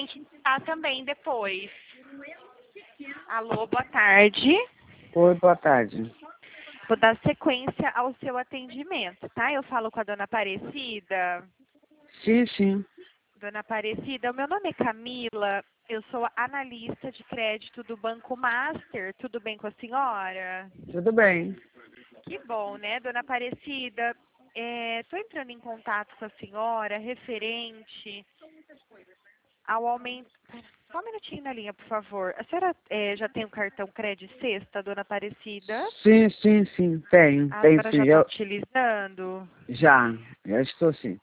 tentar também depois. Alô, boa tarde. Oi, boa tarde. Vou dar sequência ao seu atendimento, tá? Eu falo com a dona Aparecida. Sim, sim. Dona Aparecida, o meu nome é Camila, eu sou analista de crédito do Banco Master. Tudo bem com a senhora? Tudo bem. Que bom, né, dona Aparecida? Estou entrando em contato com a senhora referente ao aumento... Só um minutinho na linha, por favor. A senhora já tem o cartão Crédito Sexta, dona Aparecida? Sim, sim, sim. Tenho A tenho senhora já sim. está utilizando? Já estou sim.